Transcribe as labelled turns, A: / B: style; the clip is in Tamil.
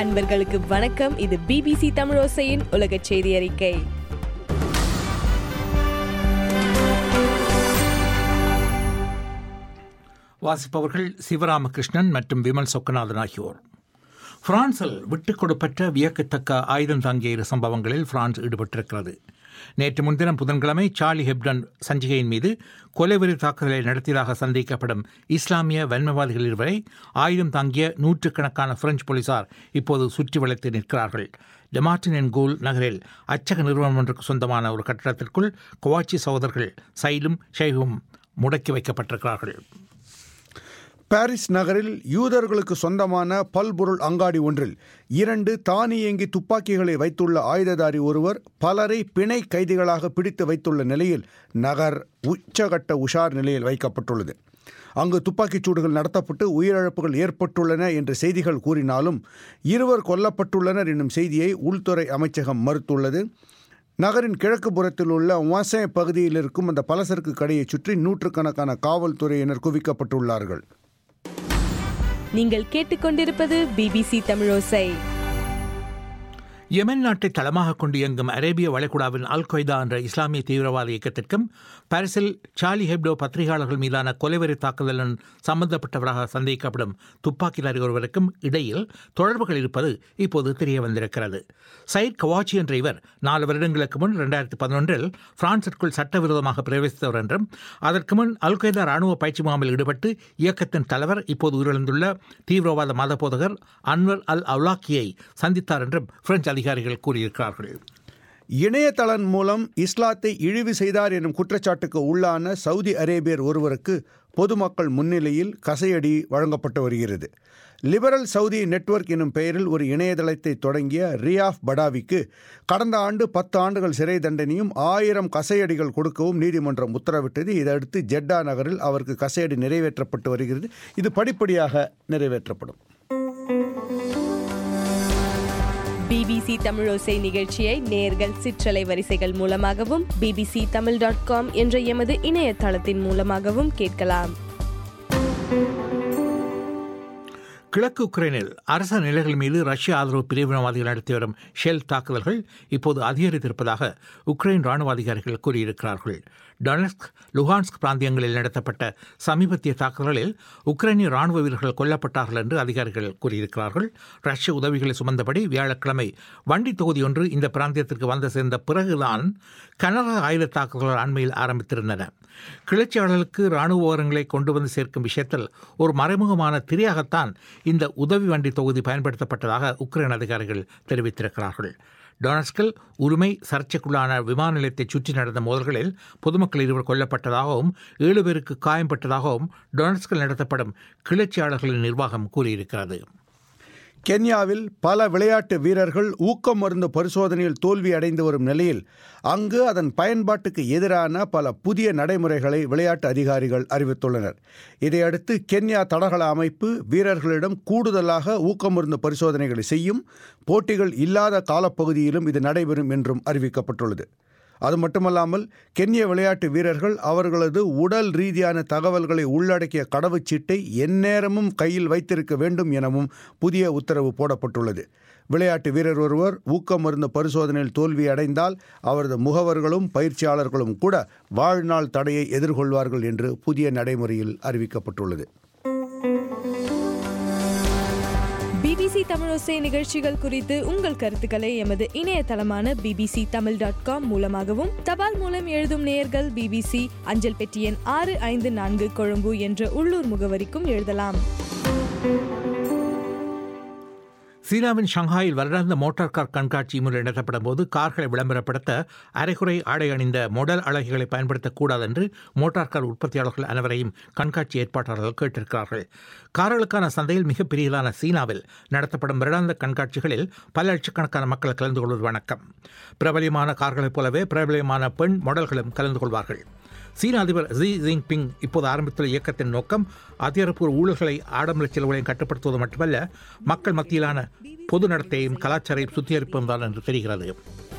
A: அன்பர்களுக்கு வணக்கம். இது BBC தமிழோசையின் உலக செய்தி அறிக்கை.
B: வாசிப்பவர்கள் சிவராமகிருஷ்ணன் மற்றும் விமல் சொக்கநாதன் ஆகியோர். பிரான்சில் விட்டுக் கொடுப்பற்ற வியக்கத்தக்க ஆயுதம் தாங்கிய இரு சம்பவங்களில் பிரான்ஸ் ஈடுபட்டிருக்கிறது. நேற்று முன்தினம் புதன்கிழமை சார்லி ஹெப்டன் சஞ்சிகையின் மீது கொலைவெறி தாக்குதலை நடத்தியதாக சந்தேகிக்கப்படும் இஸ்லாமிய வன்மவாதிகள் இருவரை ஆயுதம் தாங்கிய நூற்றுக்கணக்கான பிரெஞ்சு போலீசார் இப்போது சுற்றி வளைத்து நிற்கிறார்கள். டெமார்டின் என் கோல் நகரில் அச்சக நிறுவனம் ஒன்றுக்கு சொந்தமான ஒரு கட்டடத்திற்குள் கவாச்சி சகோதரர்கள் சைலும் ஷெய்கும் முடக்கி வைக்கப்பட்டிருக்கிறார்கள்.
C: பாரிஸ் நகரில் யூதர்களுக்கு சொந்தமான பல்பொருள் அங்காடி ஒன்றில் 2 தானியங்கி துப்பாக்கிகளை வைத்துள்ள ஆயுததாரி ஒருவர் பலரை பிணை கைதிகளாக பிடித்து வைத்துள்ள நிலையில் நகர் உச்சகட்ட உஷார் நிலையில் வைக்கப்பட்டுள்ளது. அங்கு துப்பாக்கிச் சூடுகள் நடத்தப்பட்டு உயிரிழப்புகள் ஏற்பட்டுள்ளன என்று செய்திகள் கூறினாலும் 2 கொல்லப்பட்டுள்ளனர் என்னும் செய்தியை உள்துறை அமைச்சகம் மறுத்துள்ளது. நகரின் கிழக்கு புறத்தில் உள்ள வாசன் பகுதியில் இருக்கும் அந்த பலசரக்கு கடையை சுற்றி நூற்றுக்கணக்கான காவல்துறையினர் குவிக்கப்பட்டுள்ளார்கள்.
A: நீங்கள் கேட்டுக்கொண்டிருப்பது BBC தமிழோசை.
B: யெமன் நாட்டை தளமாக கொண்டு இயங்கும் அரேபிய வளைகுடாவின் அல் கொய்தா என்ற இஸ்லாமிய தீவிரவாத இயக்கத்திற்கும் பாரிஸில் சார்லி ஹெப்டோ பத்திரிகையாளர்கள் மீதான கொலைவெறி தாக்குதலுடன் சம்பந்தப்பட்டவராக சந்தேகிக்கப்படும் துப்பாக்கிதாரி ஒருவருக்கும் இடையில் தொடர்புகள் இருப்பது இப்போது தெரிய வந்திருக்கிறது. சயிட் கவாச்சி என்ற இவர் 4 வருடங்களுக்கு முன் 2011 பிரான்சிற்குள் சட்டவிரோதமாக பிரவேசித்தவர் என்றும் அதற்கு முன் அல் கொய்தா ராணுவ பயிற்சி முகாமில் ஈடுபட்டு இயக்கத்தின் தலைவர் இப்போது உயிரிழந்துள்ள தீவிரவாத மத போதகர் அன்வர் அல் அவ்லாக்கியை சந்தித்தார் என்றும் பிரெஞ்சு அதிகாரிகள் கூறியிருக்கிறார்கள்.
C: இணையதளம் மூலம் இஸ்லாத்தை இழிவு செய்தார் எனும் குற்றச்சாட்டுக்கு உள்ளான சவுதி அரேபியர் ஒருவருக்கு பொதுமக்கள் முன்னிலையில் கசையடி வழங்கப்பட்டு வருகிறது. லிபரல் சவுதி நெட்வொர்க் எனும் பெயரில் ஒரு இணையதளத்தை தொடங்கிய ரியாஃப் படாவிக்கு கடந்த ஆண்டு 10 ஆண்டுகள் சிறை தண்டனையும் 1000 கசையடிகள் கொடுக்கவும் நீதிமன்றம் உத்தரவிட்டது. இதையடுத்து ஜெட்டா நகரில் அவருக்கு கசையடி நிறைவேற்றப்பட்டு வருகிறது. இது படிப்படியாக நிறைவேற்றப்படும்.
A: BBC தமிழோசை நிகழ்ச்சியை நேர்கள் சிற்றலை வரிசைகள் மூலமாகவும் bbctamil.com என்ற எமது இணையதளத்தின் மூலமாகவும் கேட்கலாம்.
B: கிழக்கு உக்ரைனில் அரச நிலைகள் மீது ரஷ்ய ஆதரவு பிரிவினவாதிகள் நடத்தி வரும் ஷெல் தாக்குதல்கள் இப்போது அதிகரித்திருப்பதாக உக்ரைன் ராணுவ அதிகாரிகள் கூறியிருக்கிறார்கள். டொனெட்ஸ்க், லுஹான்ஸ்க் பிராந்தியங்களில் நடத்தப்பட்ட சமீபத்திய தாக்குதல்களில் உக்ரைனிய ராணுவ வீரர்கள் கொல்லப்பட்டார்கள் என்று அதிகாரிகள் கூறியிருக்கிறார்கள். ரஷ்ய உதவிகளை சுமந்தபடி வியாழக்கிழமை வண்டி தொகுதி ஒன்று இந்த பிராந்தியத்திற்கு வந்து சேர்ந்த பிறகுதான் கனரக ஆயுத தாக்குதல்கள் அண்மையில் ஆரம்பித்திருந்தன. கிளர்ச்சியாளர்களுக்கு ராணுவ விவரங்களை கொண்டு வந்து சேர்க்கும் விஷயத்தில் ஒரு மறைமுகமான திரையாகத்தான் இந்த உதவி வண்டி தொகுதி பயன்படுத்தப்பட்டதாக உக்ரைன் அதிகாரிகள் தெரிவித்திருக்கிறார்கள். டொனெட்ஸ்கில் உரிமை சர்ச்சைக்குள்ளான விமான நிலையத்தை சுற்றி நடந்த மோதல்களில் பொதுமக்கள் 2 கொல்லப்பட்டதாகவும் 7 பேருக்கு காயம்பட்டதாகவும் டொனெட்ஸ்கில் நடத்தப்படும் கிளர்ச்சியாளர்களின் நிர்வாகம் கூறியிருக்கிறது.
C: கென்யாவில் பல விளையாட்டு வீரர்கள் ஊக்க மருந்து பரிசோதனையில் தோல்வி அடைந்து வரும் நிலையில் அங்கு அதன் பயன்பாட்டுக்கு எதிரான பல புதிய நடைமுறைகளை விளையாட்டு அதிகாரிகள் அறிவித்துள்ளனர். இதையடுத்து கென்யா தடகள அமைப்பு வீரர்களிடம் கூடுதலாக ஊக்க மருந்து பரிசோதனைகளை செய்யும். போட்டிகள் இல்லாத காலப்பகுதியிலும் இது நடைபெறும் என்றும் அறிவிக்கப்பட்டுள்ளது. அது மட்டுமல்லாமல் கென்ய விளையாட்டு வீரர்கள் அவர்களது உடல் ரீதியான தகவல்களை உள்ளடக்கிய கடவுச்சீட்டை எந்நேரமும் கையில் வைத்திருக்க வேண்டும் எனவும் புதிய உத்தரவு போடப்பட்டுள்ளது. விளையாட்டு வீரர் ஒருவர் ஊக்க மருந்து பரிசோதனையில் தோல்வி அடைந்தால் அவரது முகவர்களும் பயிற்சியாளர்களும் கூட வாழ்நாள் தடையை எதிர்கொள்வார்கள் என்று புதிய நடைமுறையில் அறிவிக்கப்பட்டுள்ளது.
A: BBC தமிழோசை நிகழ்ச்சிகள் குறித்து உங்கள் கருத்துக்களை எமது இணையதளமான bbctamil.com மூலமாகவும் தபால் மூலம் எழுதும் நேயர்கள் BBC அஞ்சல் பெட்டி எண் 654 கொழும்பு என்ற உள்ளூர் முகவரிக்கும் எழுதலாம்.
B: சீனாவின் ஷங்காயில் வருடாந்த மோட்டார் கார் கண்காட்சி முறை நடத்தப்படும் போது கார்களை விளம்பரப்படுத்த அரைகுறை ஆடை அணிந்த மொடல் அழகிகளை பயன்படுத்தக்கூடாது என்று மோட்டார் கார் உற்பத்தியாளர்கள் அனைவரையும் கண்காட்சி ஏற்பாட்டாளர்கள் கேட்டிருக்கிறார்கள். கார்களுக்கான சந்தையில் மிகப்பெரியதான சீனாவில் நடத்தப்படும் வருடாந்த கண்காட்சிகளில் பல லட்சக்கணக்கான மக்கள் கலந்து கொள்வது வழக்கம். பிரபலியமான கார்களைப் போலவே பிரபலியமான பெண் மாடல்களும் கலந்து கொள்வார்கள். சீன அதிபர் ஜி ஜின்பிங் இப்போது ஆரம்பித்துள்ள இயக்கத்தின் நோக்கம் அதிகாரப்பூர்வ ஊழல்களை ஆடம்பர செலவுகளையும் கட்டுப்படுத்துவது மட்டுமல்ல, மக்கள் மத்தியிலான பொது நடத்தையும் கலாச்சாரையும் சுத்திகரிப்பதும் தான் என்று தெரிகிறது.